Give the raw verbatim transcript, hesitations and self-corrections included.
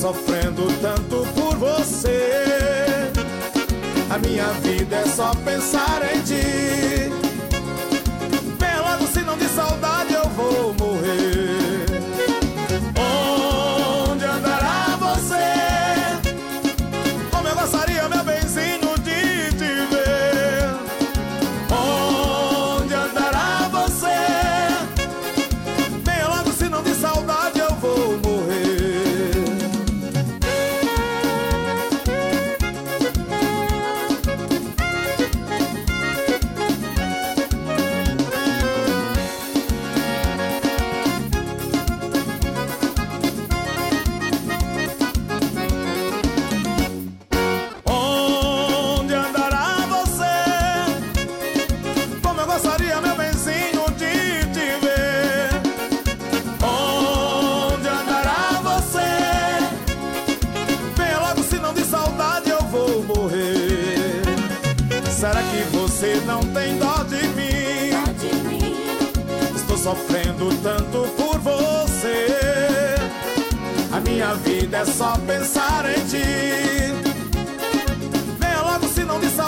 sofrendo tanto por você. A minha vida é só pensar em ti. Vem logo, senão de saudade eu vou morrer. Onde andará você? Como eu gostaria, meu benzinho, de te ver. Onde andará você? Vem logo, senão de saudade eu vou morrer. Será que você não tem dó de mim? Dó de mim. Estou sofrendo tanto por você. A minha vida é só pensar em ti. Venha logo, senão de saudade